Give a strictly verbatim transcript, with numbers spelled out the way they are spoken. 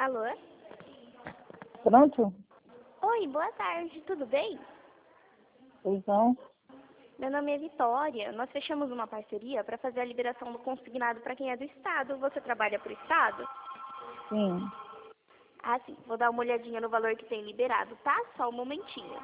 Alô? Pronto? Oi, boa tarde, tudo bem? Pois não? Meu nome é Vitória. Nós fechamos uma parceria para fazer a liberação do consignado para quem é do Estado. Você trabalha para o Estado? Sim. Ah, sim. Vou dar uma olhadinha no valor que tem liberado, tá? Só um momentinho.